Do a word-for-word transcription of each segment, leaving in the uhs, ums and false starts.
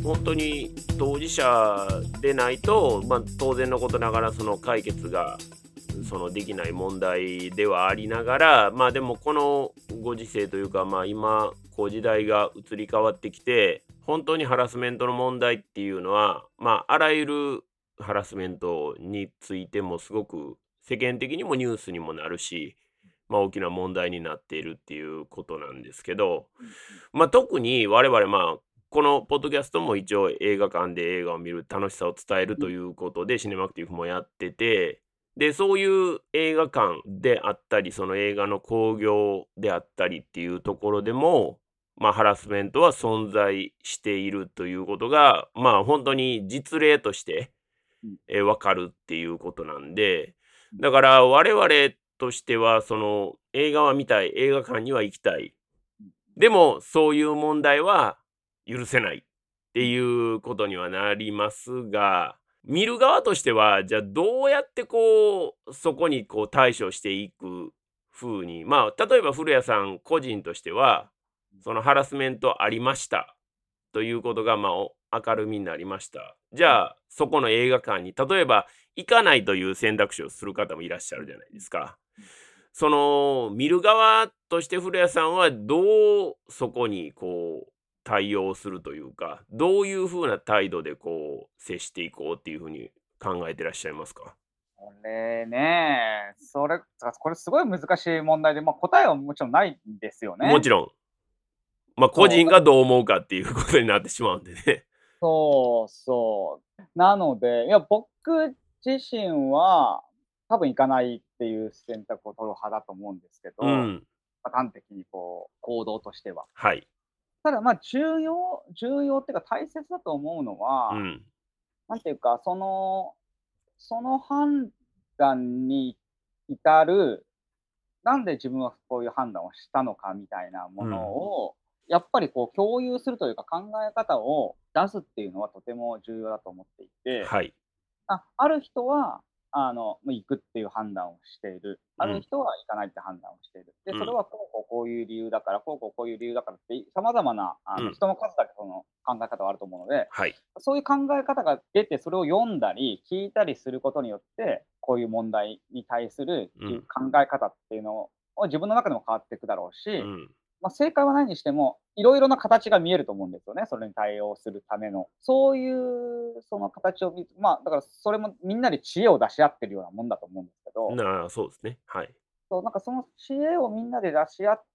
本当に当事者でないと、まあ、当然のことながらその解決がそのできない問題ではありながら、まあでもこのご時世というか、まあ今こう時代が移り変わってきて、本当にハラスメントの問題っていうのは、まああらゆるハラスメントについてもすごく世間的にもニュースにもなるし、まあ大きな問題になっているっていうことなんですけど、 うんまあ特に我々まあこのポッドキャストも一応映画館で映画を見る楽しさを伝えるということでシネマクティブもやってて、で、そういう映画館であったり、その映画の興行であったりっていうところでも、まあ、ハラスメントは存在しているということが、まあ、本当に実例として、 うんえ、分かるっていうことなんで、 うんだから我々としては、その、映画は見たい、映画館には行きたい。 うんでも、そういう問題は許せないってうんいうことにはなりますが、見る側としては、じゃあどうやってこう、そこにこう対処していく風に、まあ、例えば古谷さん個人としては、そのハラスメントありましたということが、まあ、お明るみになりました。じうんゃあ、そこの映画館に例えば行かないという選択肢をする方もいらっしゃうんるじゃないですか。 うんその見る側として古谷さんはどうそこにこう対応するというか、どういう風な態度でこう接していこうっていう風に考えてらっしゃいますか？ これね、それ、さこれすごい難しい問題で、まあ、答えはもちろんないんですよね。 もちろん、ま、個そう、だ人がどう思うかっていうことになってしまうんでね。 そうそう。なので、いや、僕自身は、多分行かないっていう選択を取る派だと思うんですけど、 うん、 ま、端的にこう、行動としては。 はい。 ただ、ま、重要重要っていうか大切だと思うのは、 うん、 なんていうか、そのその判断に至る、なんで自分はこういう判断をしたのかみたいなものうん、 を、やっぱりこう共有するというか、考え方を出すっていうのはとても重要だと思っていて、 はい。 あ、ある人は、あの、ま、行くっていう判断をしている。あうん、 る人は行かないって判断をしている。で、 うん、 それはこうこうこういう理由だから、こうこうこういう理由だからって、様々なあの、 うん、 人の数だけその考え方はあると思うので、 はい。 そういう考え方が出て、それを読んだり聞いたりすることによって、こういう問題に対するじうん、 考え方っていうのを自分の中でも変わっていくだろうし、 うん、 まあ、正解はないにしても、いろいろな形が見えると思うんですよね、それに対応するための。そういうその形を見まあ、だからそれもみんなで知恵を出し合ってるようなもんだと思うんですけど、 なあ、そうですね。はい。 そう、なんかその知恵をみんなで出し合って、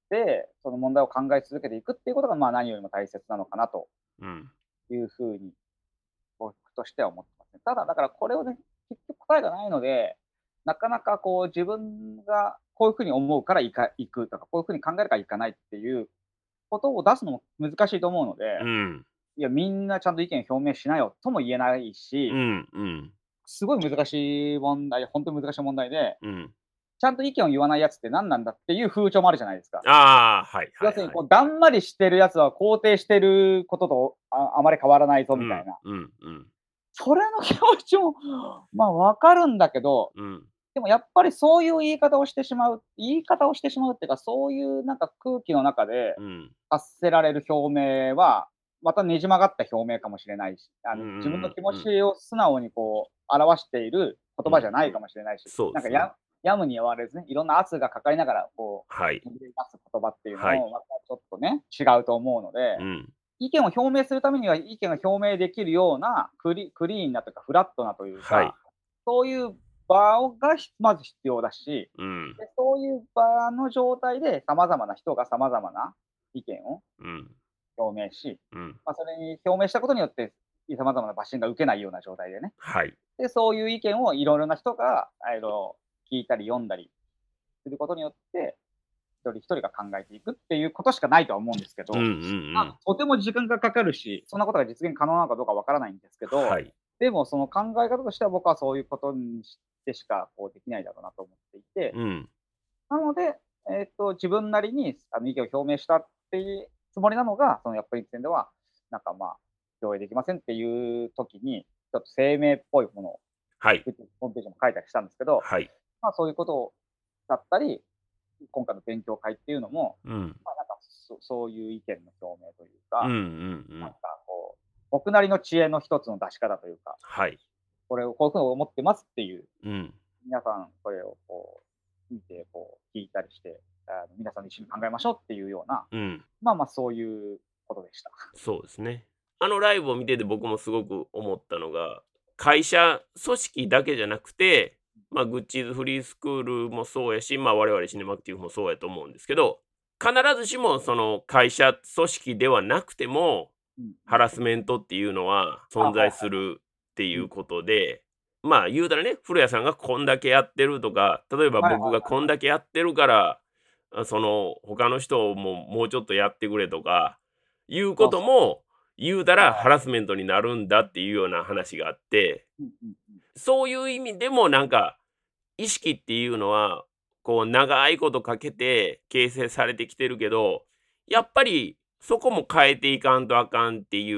その問題を考え続けていくっていうことが、まあ、何よりも大切なのかなとうん、 いうふうに、僕としては思ってますね。ただ、だからこれをね、結局答えがないので、なかなかこう自分がこういうふうに思うからいか行くとか、こういうふうに考えるから行かないっていうことを出すのも難しいと思うので、 うん、 いや、みんなちゃんと意見表明しなよとも言えないし、 うん、うん、 すごい難しい問題、本当に難しい問題で、 うん。 ちゃんと意見を言わないやつって何なんだっていう風潮もあるじゃないですか。 ああ、はいはいはい。 要するにこう、だんまりしてるやつは肯定してることと、ああまり変わらないぞうん、 みたいな。 うん、うん、 それの気持ちも、まあ、分かるんだけど、 うん、 でもやっぱりそういう言い方をしてしまう言い方をしてしまうっていうか、そういうなんか空気の中でうん、 発せられる表明は、またねじ曲がった表明かもしれないし、あうん、うの、自分のん、 気持うん、 ちを素直にこう表している言うん。 葉じゃないかもしれないし、 そうですね。 なんかややむにやわれずね、いろんな圧がかかりながらこはい、 う、巡り出す言葉っていうはい。 のをまたちょっとね、違うと思うので、 うん、 意見を表明するためには、意見が表明できるような、クリクリーンなというか、フラットなというはい。 か、そういう場をがひまず必要だし、 うん、 で、そういう場の状態で様々な人が様々な意見をうん、 表明し、 うん。 まあ、それに表明したことによって、様々なバッシングが受けないような状態でね。 はい。 で、そういう意見をいろいろな人が、あの、聞いたり読んだりすることによって、一人一人が考えていくっていうことしかないとは思うんですけうんうんど、まあ、 うん。 とても時間がかかるし、そんなことが実現可能なのかどうかわからないんですけど、 はい。 でもその考え方としては僕はそういうことにしてしかこうできないだろうなと思っていて、 うん。 なので、えっと、自分なりにあの意見を表明したっていうつもりなのが、そのやっぱり一点では、なんかまあ、上映できませんっていう時に、ちょっと声明っぽいものを、 はい。 ホームページも書いたりしたんですけど、 はい。 まあそういうことだったり、今回の勉強会っていうのも、 うん。 まあなんかそそういう意見の表明といううんうんか、 うなんん。 かこう僕なりの知恵の一つの出し方というか、 はい。 これをこういうふうに思ってますっていう、 うん。 皆さんこれをこう見て、こう聞いたりして、あの皆さんで一緒に考えましょうっていうような、 うん。 まあまあそういうことでした。 そうですね。あのライブを見てて僕もすごく思ったのが、会社組織だけじゃなくて、まあ、グッチーズフリースクールもそうやし、まあ、我々シネマアクティブもそうやと思うんですけど、必ずしもその会社組織ではなくても、 うん。 ハラスメントっていうのはあ、 存在はいはい。 するっていうん。 うことで、まあ言うたらね、古谷さんがこんだけやってるとか、例えばはいはい僕がこんだけやってるから、あその他の人ももうちょっとやってくれとか、いうこそうそう。 とも言うたはいはい。 らハラスメントになるんだっていうような話があって、 うんうんうん。 そういう意味でもなんか意識っていうのは、こう長いことかけて形成されてきてるけど、 うん。 やっぱりそこも変えていかんとあかんっていう、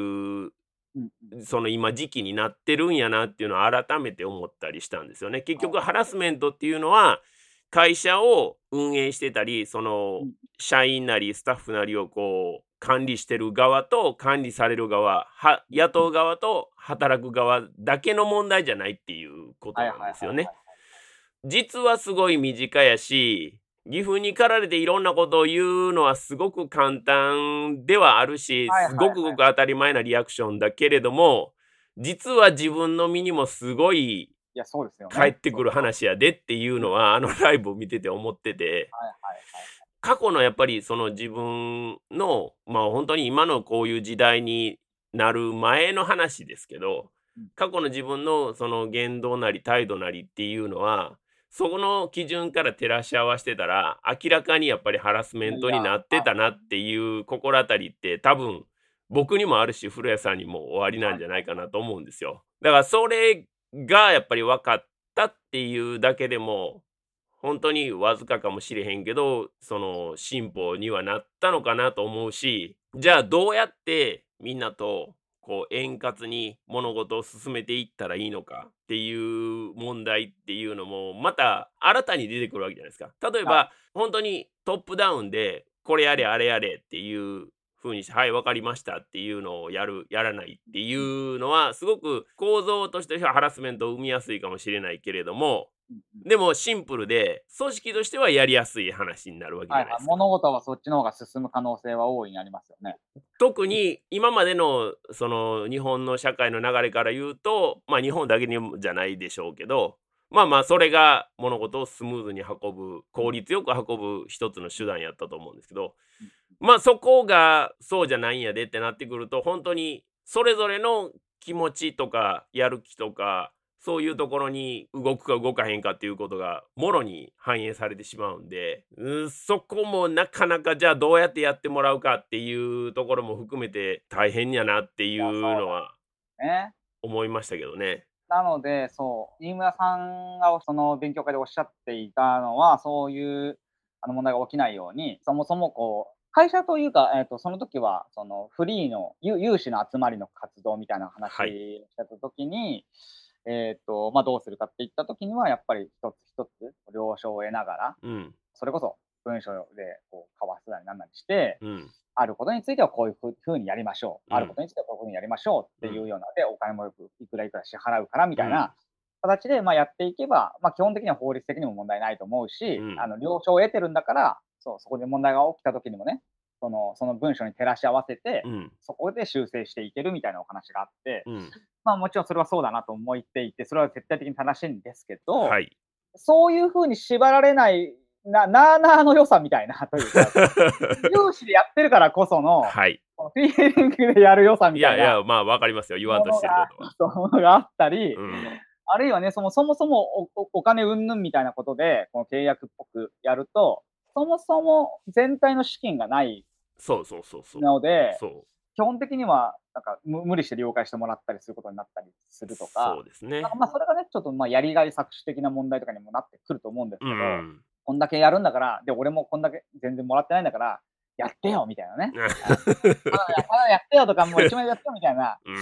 うんうん。 その今時期になってるんやなっていうのを改めて思ったりしたんですよね。結はい局ハラはい。 スメントっていうのは、会社を運営してたり、そのうん。 社員なりスタッフなりをこう管理してる側と管理される側、はうんうん。 雇う側と働く側だけの問題じゃないっていうことなんはいはいですよね。 はいはい。 実はすごい身近やし、岐阜に駆られていろんなことを言うのはすごく簡単ではあるし、 はいはいすごくごくはい。 当たり前なリアクションだけれども、実は自分の身にもすごいいや、そうですよね。 返ってくるそれは。 話やでっていううん。 のは、あのライブを見てて思ってて、 はいはいはい。 過去のやっぱりその自分の、まあ、本当に今のこういう時代になる前の話ですけど、 うん。 過去の自分のその言動なり態度なりっていうのは、そこの基準から照らし合わしてたら、明らかにやっぱりハラスメントいや、 になってはいたなっていう心当たりって多分、僕にもあるし、古谷さんにもおありなんじゃないかなと思うんですよ。だからそれがやっぱり分かったっていうだけでも本当にわずかかもしれへんけど、その進歩にはなったのかなと思うし、じゃあどうやってみんなとこう円滑に物事を進めていったらいいのかっていう問題っていうのもまた新たに出てくるわけじゃないですか。例えはい。 ば本当にトップダウンでこれやうん。 れあれやれっていう風にして、はい、わかりましたっていうのをやる、やらないっていうん。 うのはすごく構造としてはハラスメントを生みやすいかもしれないけれども、 うんうん。 でもシンプルで、組織としてはやりやすい話になるわけじはいはい。 ゃないですか。 物事はそっちの方が進む可能性は大いにありますよね。 特に今までのその日本の社会の流れから言うと、まあ日本だけにじゃないでしょうけど、まあまあそれが物事をスムーズに運ぶ、 うん。 効率よく運ぶ一つの手段やったと思うんですけど、 うん。 まあそこがそうじゃないんやでってなってくると、本当にそれぞれの気持ちとかやる気とか、そういうところに動くか動かへんかっていうことがもろに反映されてしまうんで、うん、そこもなかなかじゃあどうやってやってもらうかっていうところも含めて大変やなっていいや、そううのはだね。 思いましたけどね。 なので、そう、飯村さんがその勉強会でおっしゃっていたのは、そういうあの問題が起きないように、そもそもこう、会社というか、えっとその時はそのフリーの有有志の集まりの活動みたいなはい。 話をしてた時に、えっと、ま、どうするかっていった時には、やっぱり一つ一つ了承を得ながら、 うん、 それこそ文章でこう交わすなりなんなりして、 うん、 あることについてはこういうふ風にやりましょう。 うん、 あることについてはこういう風にやりましょうっうん、 ていうようなで、お金もよくいくらいくら支払うからみうん、 たいな形で、ま、やっていけば、ま、基本的には法律的にも問題ないと思うし、あうん、 の、了承を得てるんだから、そう、そこで問題が起きた時にもね、そのその文章に照らし合わせて、 うん、 そこで修正していけるみたいなお話があって、 うん。 ま、もちろんそれはそうだなと思っていて、それは絶対的に正しいんですけど、 はい。 そういう風に縛られない、ななあなあの良さみたいなというか、こう、有志でやってるからこその、 はい。 このフィーリングでやる良さみたいないやいや、まあ、わかりますよ、言わんとしものがてることは。 そう、ものがあったり、 うん、 あるいはね、その、そもそもおおお金云々みたいなことで、この契約っぽくやると、そもそも全体の資金がないそうそうそうそう。 ので、 そう、 基本的にはなんか、む無理して了解してもらったりすることになったりするとか、 そうですね。 なんか、ま、それがね、ちょっと、ま、やりがい搾取的な問題とかにもなってくると思うんですうけど、 ん。 こんだけやるんだから、で、俺もこんだけ全然もらってないんだから、やってよみたいなね。あ、ただやただやってよとか、もういちまん円やってよみたいな。 うん。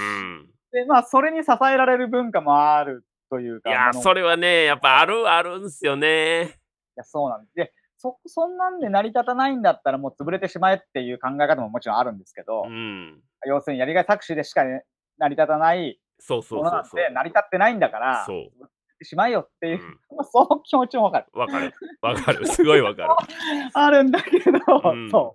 で、まあ、それに支えられる文化もあるというか、もいや、 のそれはね、やっぱあるあるんすよね。 いや、そうなんです。で、そそんなんで成り立たないんだったら、もう潰れてしまえっていう考え方ももちろんあるんですけうど、 ん。 要するにやりがい搾取でしかね、 成り立たないそうそものなんて、 うそうそう。 成り立ってないんだから、 そ売ってしまえよってう。ういう、 ん。 ま、その気持ちも分かる。 わかる。わかる。すごいわかる。 あるんだけど、 うん。 そう。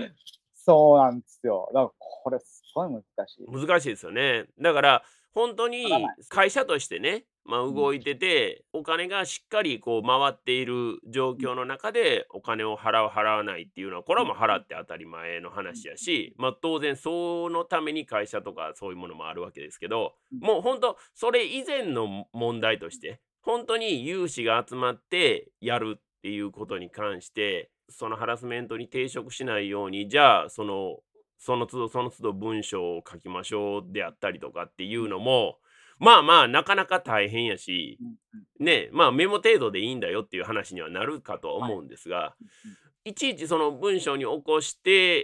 そうなんですよ。だからこれすごい難しい。 難しいですよね。だから本当にわからない。 会社としてね、まあ、 うん、 動いてて、お金がしっかりこう回っている状うん、 況の中で、お金を払う払わないっていうのは、これうん、 はもう払って当たり前のうん、 話やし、ま、当然そのために会社とかそういうものもあるわけですけど、 うん、 もう本当それ以前の問題として、本当に有志が集まってやるっていうことに関して、そのハラスメントに抵触しないように、じゃあ、そのその都度その都度文章を書きましょうであったりとかっていうん、 うのも、まあまあ、なかなか大変やし、 うん、うん。 ね、まあメモ程度でいいんだよっていう話にはなるかとははい。 思うんですが、 うんうん。 いちいちその文章に起こして、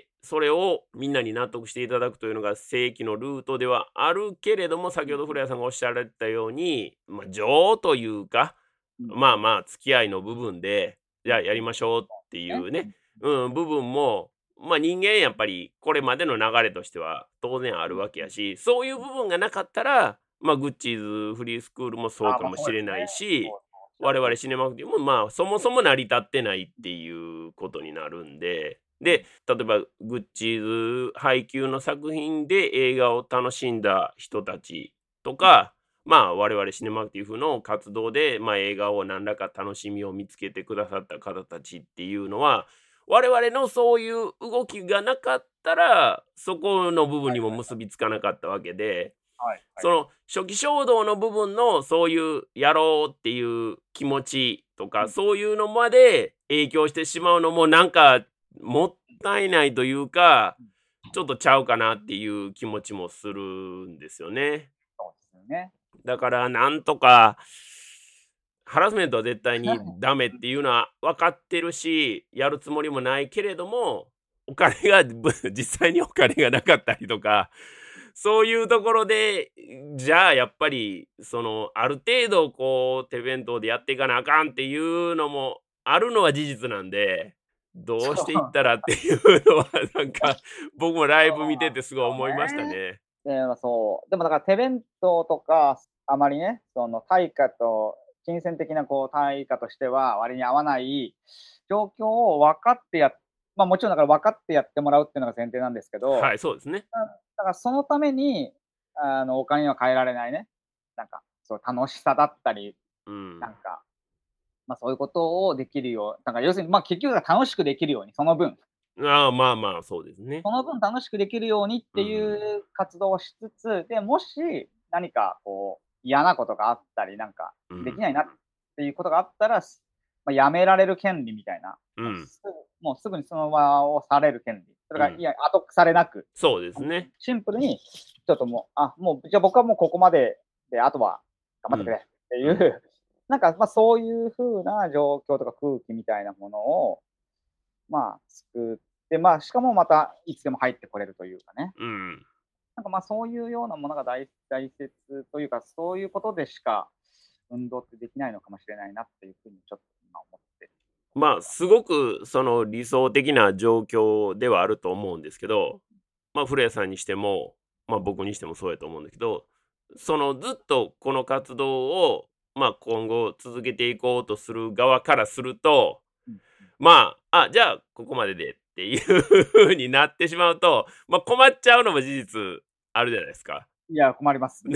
それをみんなに納得していただくというのが正規のルートではあるけれども、先ほど古谷さんがおっしゃられたように、まあ、情というか、 うん、 まあまあ、付き合いの部分で、 うん、 じゃあやうん。 りましょうってそうね。 いうね、 うん、 うん、部分も、まあ人間やっぱりこれまでの流れとしては当然あるうん、 わけうん、 やし、そういううん。 部分がなかったら、まあグッチーズフリースクールもそうああ、 かま、 もしれなそうですね。 いし、 そうそう、おっしゃる通り。 我々シネマクティブもまあそもそも成り立ってないっていうことになるんで、で、例えばグッチーズ配給の作品で映画を楽しんだ人たちとうん、 か、まあ我々シネマクティブの活動で、まあ、映画を何らか楽しみを見つけてくださった方たちっていうのは、我々のそういう動きがなかったら、そこの部分にも結びつかなかったわけで、 はいはい。 その初期衝動の部分のそういうやろうっていう気持ちとか、 うん、 そういうのまで影響してしまうのもなんかもったいないというか、 うん。 ちょっとちゃうかなっていう気持ちもするんですよね。 そうですよね。 だからなんとか、ハラスメントは絶対にダメっうん、 ていうのは分かってるし、やるつもりもないけれども、お金がぶ実際にお金がなかったりとか、そういうところで、じゃあやっぱりそのある程度こう手弁当でやっていかなあかんっていうのもあるのは事実なんで、どうしていっそう。 たらっていうのはなんか僕もライブ見ててすごい思いましたそうね。 ね。 で、ま、そう。でもだから手弁当とか、あまりね、その対価と金銭的なこう対価としては割に合わない状況を分かってやま、もちろんだから分かってやってもらうっていうのが前提なんですけど、 はい、そうですね。 うん、だからそのために、あの、お金には換えられないね、なんか、そう楽しさだったり、 うん。 なんか、ま、そういうことをできるようなんか要するに、ま、結局は楽しくできるように、その分ああ、まあまあ、そうですね。 その分楽しくできるようにっていうん。 う活動をしつつ、で、もし何かこう嫌なことがあったり、なんかうん。 できないなっていうことがあったら、すま、辞められる権利みたいな、 うん。 もうすぐもうすぐにその場を去れる権利、それうん。 がいや後腐れなく、 そうであの、 すね。 シンプルにちょっともう、あ、もうじゃあ僕はもうここまでで、あとは頑張うん。 ってくれっていうん。 う、なんか、ま、そういう風な状況とか空気みたいなものをまあ、作って、まあ、しかもまたいつでも入ってこれるというかね。 うん。 なんか、ま、そういうようなものが大大切というか、そういうことでしか運動ってできないのかもしれないなっていう風にちょっと今思ってるところまあ、 では。 すごくその理想的な状況ではあると思うんですけど、まあ、古谷さんにしても、まあ、僕にしてもそうやと思うんだけど、そのずっとこの活動を、まあ、今後続けていこうとする側からすると、 うんうん。 まあ、あ、じゃあここまででっていう風になってしまうと、まあ、困っちゃうのも事実あるじゃないですか。 いや、困ります。 ね。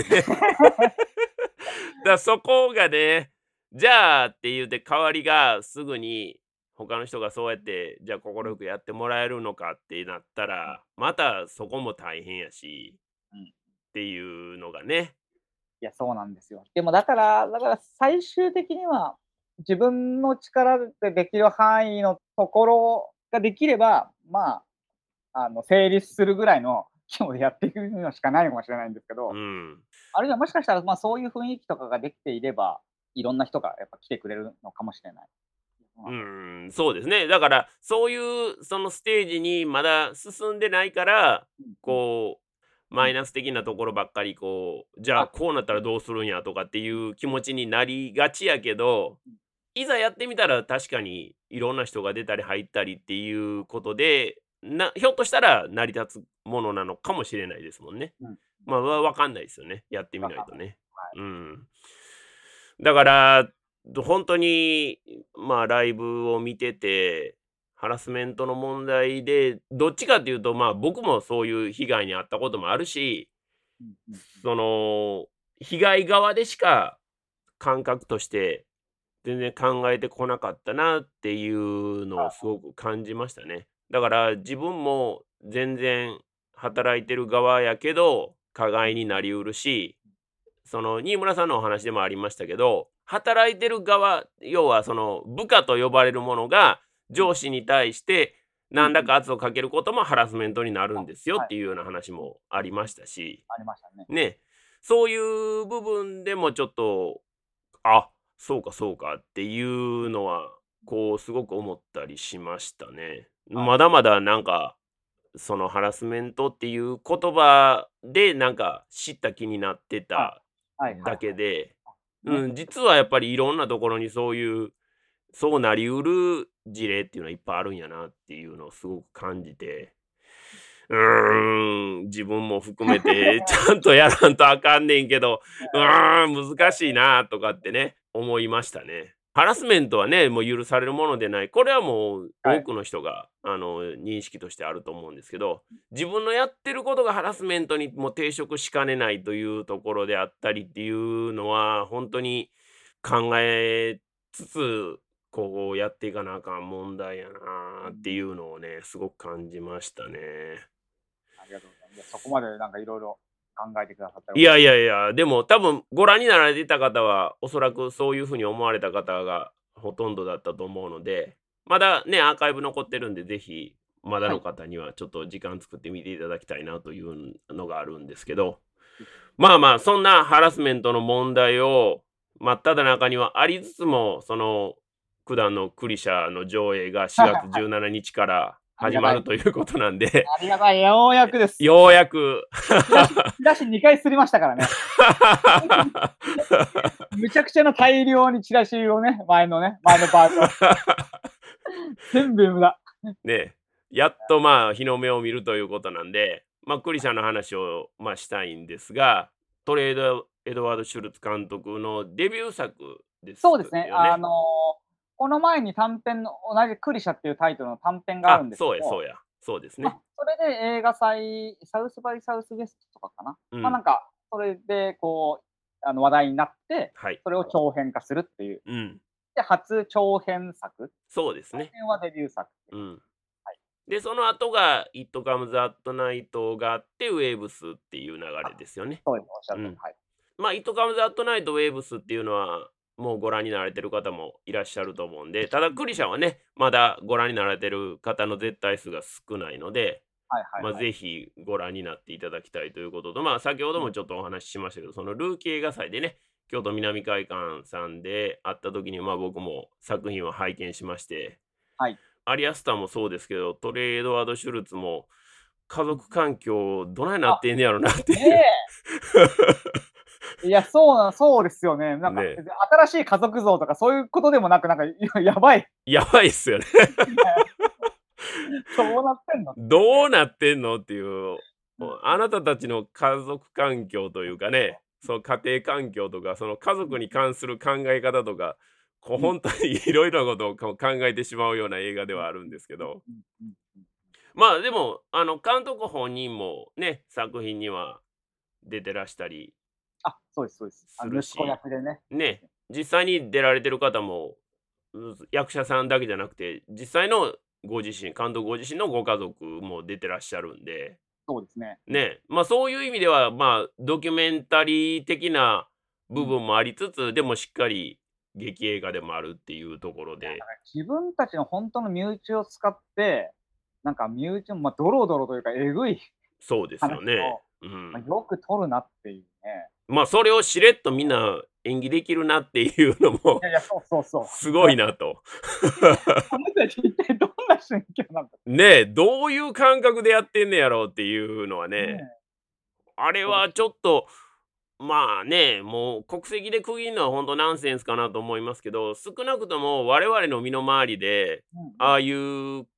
だ、そこがね、じゃあって言うて代わりがすぐに他の人がそうやって、じゃあ快うんくやってもらえるのかってなったうんら、またそこも大変やしうん。 っていうのがね。 いや、そうなんですよ。でもだからだから最終的には、自分の力でできる範囲のところができれば、まあ、あの、成立するぐらいの規模でやっていくのしかないのかもしれないんですけど、 うん。 あるいはもしかしたら、ま、そういう雰囲気とかができていれば、いろんな人がやっぱ来てくれるのかもしれない。そううなんです。 ーん、そうですね。だからそういうそのステージにまだ進んでないから、 うんうん、 こううん。 マイナス的なところばっかりこう、じゃああ、 こうなったらどうするんやとかっていう気持ちになりがちやけど、 うん、 いざやってみたら確かにいろんな人が出たり入ったりっていうことで、なひょっとしたら成り立つものなのかもしれないですもんね。 うん。 まあ、わわかんないですよね。やってみわかんない。 ないとね。 はい。 うん。だから、ど本当に、まあ、ライブを見てて、ハラスメントの問題で、どっちかっていうと、まあ、僕もそういう被害に遭ったこともあるし、 うんうんうん。 その、被害側でしか感覚として全然考えてこなかったなっていうのをすはごく感じましたね。だから自分も全然働いてる側やけど、加い。うん。 害になりうるし、その新村さんのお話でもありましたけど、働いてる側、要はその部下と呼ばれるものがうん。 上司に対してうんうん。 何らか圧をかけることもハラスメントになるあ、 んですよはい。 っていうような話うん。 もありまうんうん。 したし、 ありましたね。 ね、そういう部分でもちょっと、あ、そうかそうかっていうのは、こうすごく思ったりしましたね。 はい。 まだまだなんか、そのハラスメントっていう言葉でなんか知った気になってはい。 ただはいはいはい。 けで、 ね。 うん、実はやっぱりいろんなところにそういう、そうなりうる事例っていうのはいっぱいあるんやなっていうのをすごく感じて、うーん、自分も含めてちゃんとやらんとあかんねんけど、うーん、難しいなとかってね、思いましたね。ハラスメントはね、もう許されるものでない。これはもうはい。 多くの人が、あの、認識としてあると思うんですけど、自分のやってることがハラスメントにも抵触しかねないというところであったりっていうのは、本当に考えつつ、こうやっていかなあかん問題やなっていうん。 うのをね、すごく感じましたね。 ありがとうございます。いや、そこまでなんかいろいろ考えてくださっていやい面白い。 やいや、でも多分ご覧になられていた方は、おそらくそういう風に思われた方がほとんどだったと思うので、まだね、アーカイブ残ってるんで、ぜひ、まだはい。 の方にはちょっと時間作ってみていただきたいなというのがあるんですけど、 ぜひ。 まあまあ、そんなハラスメントの問題を真っ只中にはありつつも、その九段のクリシャの上映が4月はい。 じゅうしちにちから始まありがたい。 るということなんで、 ありがたい。ようやくです。 ようやくチラシチラシにかい刷りましたからね。むちゃくちゃな大量にチラシをね、前のね、前のバージョン。全部無駄。 ね、やっとまあ日の目を見るということなんで、まあクリシャの話をまあしたいんですが、トレード・エドワード・シュルツ監督のデビュー作ですそうですね。 よね。 あの、この前に短編の同じクリシャっていうタイトルの短編があるあ、 んですけど、 そうやそうや。そうですま、 ね。 それで映画祭、サウスバイサウスウェストとかかな。ま、なうん。 んか、それでこう、あの、話題になって、 はい。 それを長編化するっていう。 うん。 で、初長編作、長そうですね。 編はデビュー作っていう。 うん。 はい。 で、その後が It Comes at Night があって、ウェーブスっていう流れあ、 ですよね。 そうです、おっしゃる通り、 うん。 はい。 まあ、It Comes at Night、ウェーブスっていうのは、もうご覧になられてる方もいらっしゃると思うんで、ただクリシャはね、まだご覧になられてる方の絶対数が少ないので、まあ、 はいはいはい。 ぜひご覧になっていただきたいということと、まあ、先ほどうん。 もちょっとお話ししましたけど、そのルーキー映画祭でね、京都南会館さんで会った時に、まあ、僕も作品を拝見しまして、 はい。 アリアスターもそうですけど、トレイ・エドワード・シュルツも家うんうん。 族環境どないなっあ、 てんねやろなってねいう。 え。いや、そうなそうですよね。なんか、 ね、 別に新しい家族像とかそういうことでもなく、なんか、いややばい。 やばいっすよね。 どうなってんのっていうね。 どうなってんのっていう、 うんあうん。 なたたちの家族環境というかね、その家庭環境とか、その家うん族に関する考え方とか、こううん。うん。 本当にいろいろなことをこう考えてしまうような映画でうんはあるんですけうんど、 うんうんうん。 まあでも、あの監督本人もね、作品には出てらしたりあ、そうですそうです。あの、息子するし、 役でね。 ね、実際に出られてる方も、う役者さんだけじゃなくて、実際のご自身、監督ご自身のご家族も出てらっしゃるんで、 そうですね。 ね、まあそういう意味では、まあドキュメンタリー的なうん。 部分もありつつ、でもしっかり劇映画でもあるっていうところいや、だかで、 ら自分たちのほんとの身内を使って、なんか身内の、ま、ドロドロというか、えぐいそうですよね。 話を、ま、 うん。 よく撮るなっていうね。 まあそれをしれっとみんな演技できるなっていうのもいやいや、そうそうそう。 すごいなと。 あの人たち一体どんな心境なんだ。 ねえ、どういう感覚でやってんねやろうっていうのはね、 ねえ、 あれはち恐ろしい。 ょっと、まあね、もう国籍で区切るのは本当ナンセンスかなと思いますけど、少なくとも我々の身の回りで、 うんうん。 ああいう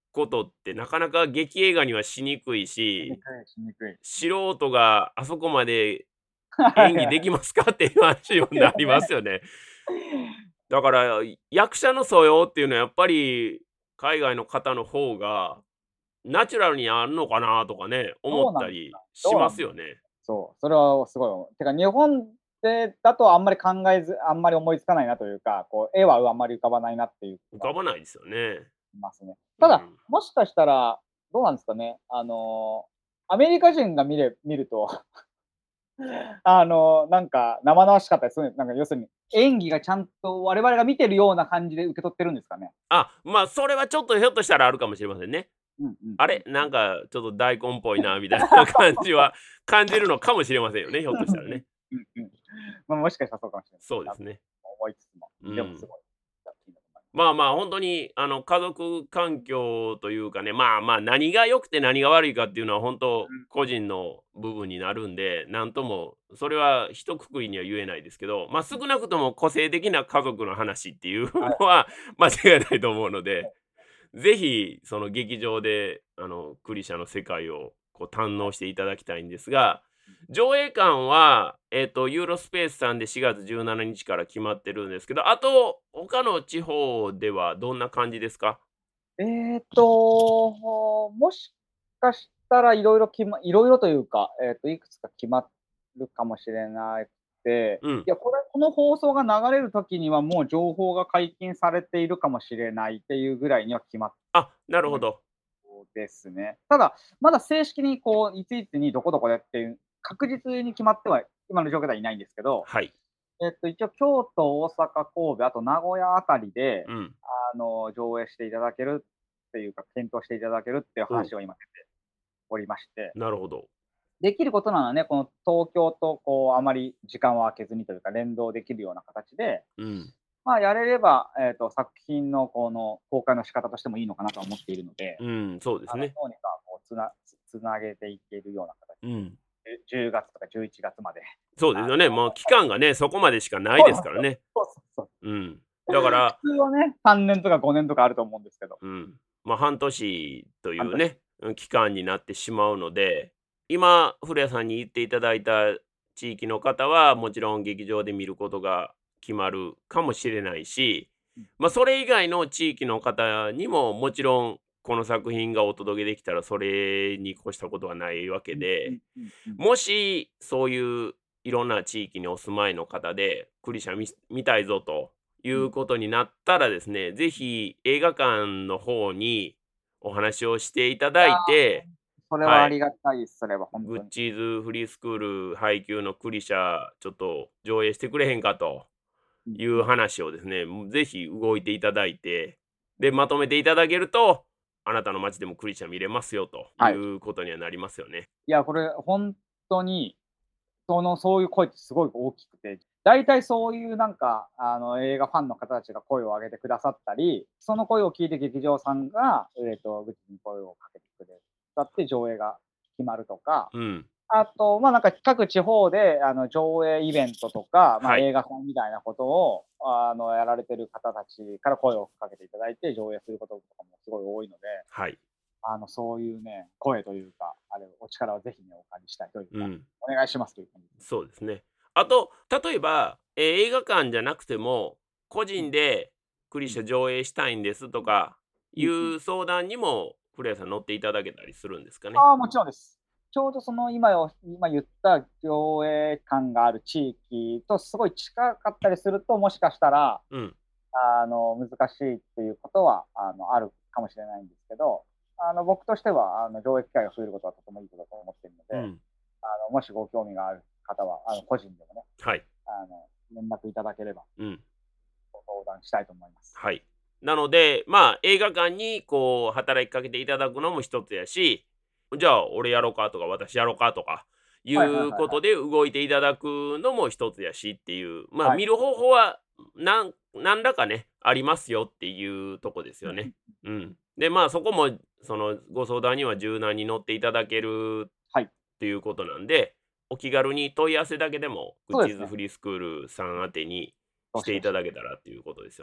ことってなかなか劇映画にはしにくいしにし、 くい、しにくい。 素人があそこまで演技ではいはい。 きますかっていう話にもなりますよね。だから、役者の素養っていうのはやっぱり海外の方の方がナチュラルにあんのかなとかね、思っどうなたりんですか？ しどうなんですか？ ますよね。 そう、それはすごい思う。てか日本でだとあんまり考えずあんまり思いつかないなというか、こう絵はあんまり浮かばないなっていう気浮がかばないですよね。 しますね。ただ、 うん。 もしかしたら、どうなんですかね、あの、アメリカ人が見れ見ると、あの、なんか生々しかったりするなんか要するに、演技がちゃんと我々が見てるような感じで受け取ってるんですかね？ あ、まあ、それはちょっとひょっとしたらあるかもしれませんね。 うんうんあれ、 うんうん。 なんかちょっと大根っぽいなみたいな感じは感じるのかもしれませんよね、ひょっとしたらね。 うんうん。ま、もしかしたらそうかもしれない。なとそうですね。 思いつつも、 うん。 でもすごい作品だと思いまあまあ、本当にあの、家族環境というかね、まあまあ、何が良くて何が悪いかっていうのは本当うん。 個人の部分になるんで、なんともそれは一括りには言えないですけど、ま、少なくとも個性的な家族の話っていうはいのは間違いないと思うので、 はいぜひその劇場であの、クリシャの世界をこう堪はい。 能していただきたいんですが、上映館は、えっと、ユーロスペースさんでしがつじゅうしちにちから決まってるんですけど、あと、他の地方ではどんな感じですか？ えっと、もしかしたら色々決ま色々というか、えっと、いくつか決まるかもしれなくて、 うん。 いや、これこの放送が流れる時にはもう情報が解禁されているかもしれないっていうぐらいには決まっあ、なる思いほど。 そうですね。ただ、まだ正式にこう、いついつにどこどこでっていう、確実に決まっては、今の状況ではいないんですけど、 はい。 えっと、一応京都、大阪、神戸、あと名古屋あたりで、 うん。 あの、上映していただけるっていうか、検討していただけるっていうお、 話を今出ておりまして、 なるほど。 できることならね、この東京とこう、あまり時間を空けずにというか、連動できるような形で、 うん。 まあ、やれれば、えっと、作品のこの公開の仕方としてもいいのかなとは思っているので、 うん、そうですあの、 ね。 どうにかこうつなつ繋げていけるような形で、 うん。 じゅじゅうがつとかじゅういちがつまで、あの、 そうですよね。もう期間がね、そこまでしかないそうなんですよ。 ですからね。 そうそうそう。 うん。だから、 普通はね、さんねんとかごねんとかあると思うんですけど、 うん、ま、半年とい半年。 うね、うん、期間になってしまうので、今古谷さんに言っていただいた地域の方は、もちろん劇場で見ることが決まるかもしれないし、 うん、 ま、それ以外の地域の方にも、もちろんこの作品がお届けできたら、それに越したことはないわけうんうで、 んうんうん。 もしそういういろんな地域にお住まいの方で、クリシャ見見たいぞというん。 うことになったらですね、ぜひ映画館の方にお話をしていただいや、 いて、 それははい、 ありがたいです、それはほんとに。 グッチーズフリースクール配給のクリシャ、ちょっと上映してくれへんかといううんうん。 話をですね、もうぜひ動いていただいて、で、まとめていただけると、あなたの街でもクリシャ見れますよといはい。 うことにはなりますよね。 いや、これほんとに、その、そういう声ってすごい大きくて、大体そういうなんか、あの、映画ファンの方たちが声を上げてくださったり、その声を聞いて劇場さんが、えっと、グッチに声をかけてくれたって上映が決まるとか、 うん。 あと、ま、なんか各地方で、あの、上映イベントとか、ま、 はい。 映画祭みたいなことを、あの、やられてる方たちから声をかけていただいて、上映することとかもすごい多いので、 はい。 あの、そういうね、声というか、あれ、お力をぜひね、お借りしたいというか、 うん。 お願いしますという感じですね。 そうですね。あと、例えば、えー映画館じゃなくても、個うん、 人でクリうん、 シャ上映したいんですとかいうん、うん。 う相談にも、古谷さん乗っていただけたりするんですかね？ ああ、もちろんです。ちょうどその今よ今言った上映館がある地域とすごい近かったりすると、もしかしたら、 うん。 あの、難しいっていうことは、あの、あるかもしれないんですけど、あの、僕としては、あの、上映機会が増えることはとてもいいことだと思っているので、 うん。 あの、もしご興味がある方は、あの、個人でもね、 はい。 あの、連絡いただければ、 うん。 ご相談したいと思います。 はい。なので、まあ、映画館にこう働きかけていただくのも一つやし、じゃあ俺やろうかとか私やろうかとかいはいはいはいうことはい。 で動いていただくのも一つやしっていう、まあ、 はい。 見る方法はなん何らかね、ありますよっていうとこですうんうん。 よね。うん。で、まあ、そこもそのご相談には柔軟に乗っていただけるはい。 っていうことなんで、お気軽に問い合わせだけでも、グッそうですね。 チーズフリースクールさん宛てにしていたどしどし。 だけたらっていうことですよね。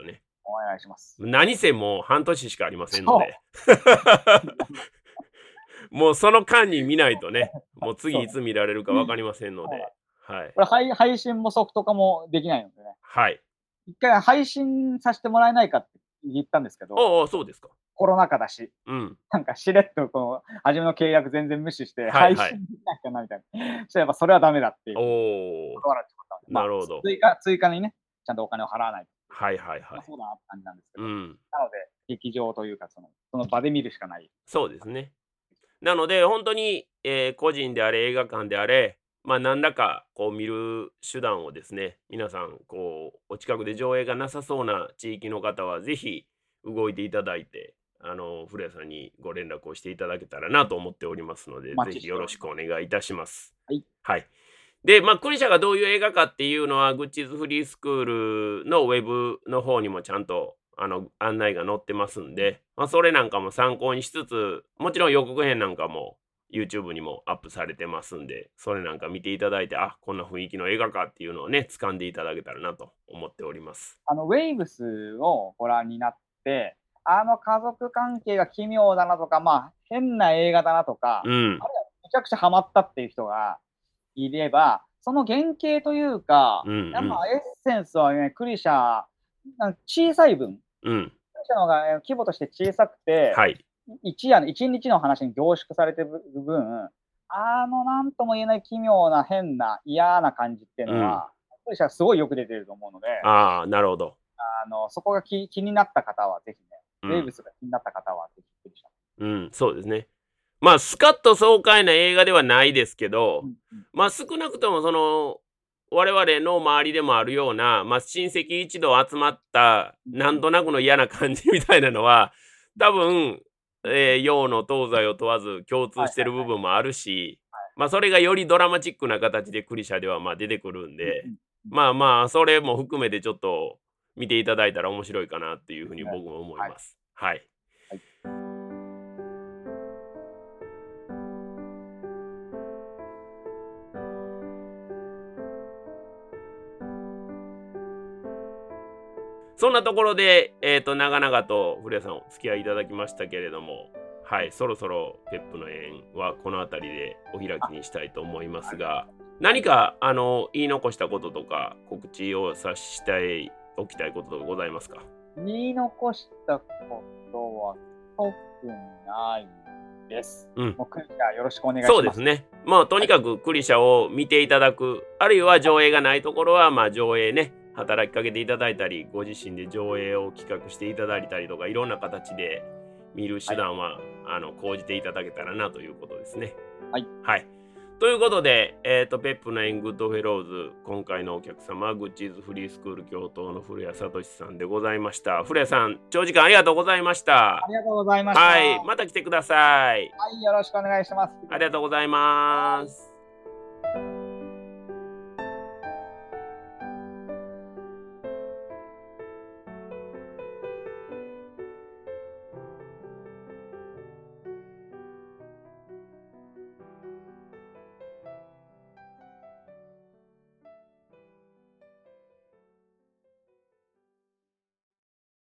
お願いします。 何せもう半年しかありませんのそう。 で。もうその間に見ないとね、もう次いそう。 つ見られるか分かりませんのそうなんで、はい。 これ、配配信もソフト化もできないのでね。 はい。 一回配信さしてもらえないかって言ったんですけど、 ああ、そうですか。 コロナ禍だし、 うん。 なんかしれっとこの初めの契約全然無視して、配はいはい。 信できなきゃなみたいな。そしたらやっぱそれはダメだっていうお風にお、 断られてしまったので、まあ、 なるほど。 追加追加にね、ちゃんとお金を払わないと。 はいはいはまあ、 い。 そうだなって感じなんですけど、 うん。 なので、劇場というか、そのその場で見るしかない。 そうですね。なので、本当に、えー個人であれ、映画館であれ、まあ、何らかこう見る手段をですね、皆さんこうお近くで上映がなさそうな地域の方はぜひ動いていただいて、あの古谷さんにご連絡をしていただけたらなと思っておりますので、 お待ちぜひよろしくしております。 お願いいたします。 はい。 はい。で、まあ、クリシャがどういう映画かっていうのは、グッチーズフリースクールのウェブの方にもちゃんとあの案内が載ってますんで、まあ、それなんかも参考にしつつ、もちろん予告編なんかも YouTube にもアップされてますんで、それなんか見ていただいて、あ、こんな雰囲気の映画かっていうのをね、掴んでいただけたらなと思っております。 あの、ウェイブスをご覧になって、あの家族関係が奇妙だなとか、まあ、変な映画だなとか、 うん。 あるいはめちゃくちゃハマったっていう人がいれば、その原型というか、 うんうやっん。 ぱエッセンスはね、クリシャ、なん小さい分、クうん。 リシャの方が、え、規模として小さくて、 はい。 一夜のいちにちの話に凝縮されてる分、あのなんとも言えない奇妙な変な嫌な感じっていううん。 のは、クリシャすごいよく出てると思うので、 ああ、なるほど。 あの、そこがき気になった方はぜひね、 うん。 ウェイブスが気になった方はぜひクリシャ。 うん、そうですね。まあ、スカッと爽快な映画ではないですけど、 うんうん。 まあ、少なくともその、我々の周りでもあるような、まあ、親戚一同集まった、なんとなくの嫌な感じみたいなのは、多分、えー洋の東西を問わず共通してる部はいはいはい。 分もあるし、 はい。 まあ、それがよりドラマチックな形でクリシャではまあ出てくるんで、 うんうん。うん。 まあまあ、それも含めてちょっと見ていただいたら面白いかなっていうふうにですね。 僕も思いはい。 ます。はい。 はい。 そんなところで、えっ、と、長々と古谷さんお付き合いいただきましたけれども、はい、そろそろペップの縁はこの辺りでお開きあ、 にしたいと思いますありがとうごが、 ざいます。はい。 何か、あの、言い残したこととか、告知をさしたい、おきたいこととかございますか？ 言い残したことは特にないです。 うん。 もうクリシャよろしくお願いします。 そうですね。まあ、とはい。 にかくクリシャを見ていただく、あるいははい。 上映がないところは、まあ、上映ね、働きかけていただいたり、ご自身で上映を企画していただいたりとか、いろんな形で見るはい。 手段は、あの、講じていただけたらなということですね。 はい。 はい。ということで、えっ、と、ペップのエングッドフェローズ、今回のお客様は、グッチーズフリースクール教頭の古谷聡さんでございました。古谷さん、長時間ありがとうございました。 ありがとうございました。 はい。 はまた来てください。 い、よろしくお願いします。 ありがとうございます。